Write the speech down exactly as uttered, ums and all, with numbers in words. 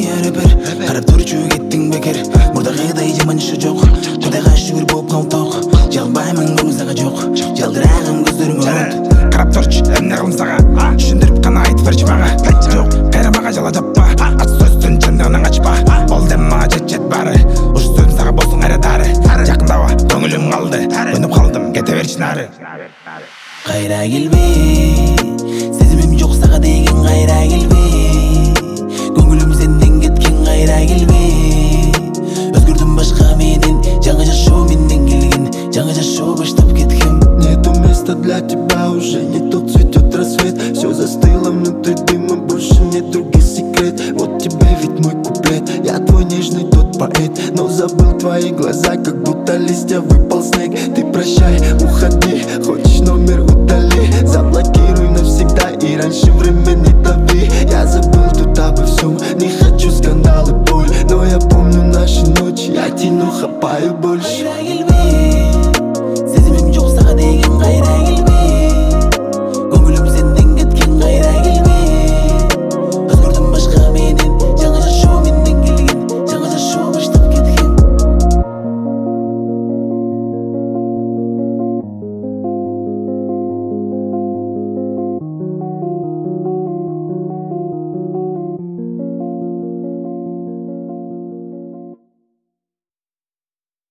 я рэпер. Карап турчу кеттиң бекер. Мурдагыдай жаман ишы жок. Кудайга шүгүр болуп калдык. Жалбаймын көңүл сага жок. Жалдырагым көздөрүңө от. Карап турчу эмне кылым сага? Түшүндүрүп гана айтып берчи мага. Жок, кайра мага жала жаппа. Ат сөздүн чындыгынан качпа. Ол дем мага жетет баары. Уш сөзүм сага болсун кайра дары. Жакындаба, көңүлүм калды. Өнүп калдым, кете берчи нары. Кайра келбей, сезимим жок сага деген кайра келбей. Көңүлүм сенден кеткен кайра келбей. Өзгөрдүм башка менен, жаңы жашоо менден келген. Жаңы жашоо баштап кеткем. Нету места для тебя, уже не тот цветет рассвет. Все застыло внутри дыма, больше нет других секрет. Вот тебе ведь мой куплет, я твой нежный тот поэт. Но забыл твои глаза, как будто листья выпал снег. Ты прощай, уходи, хочешь номер удали. Заблокируй навсегда и раньше времени дави. Я забыл тут обо всем, не хочу скандалы, боль. Но я помню наши ночи, я тяну, хапаю больше.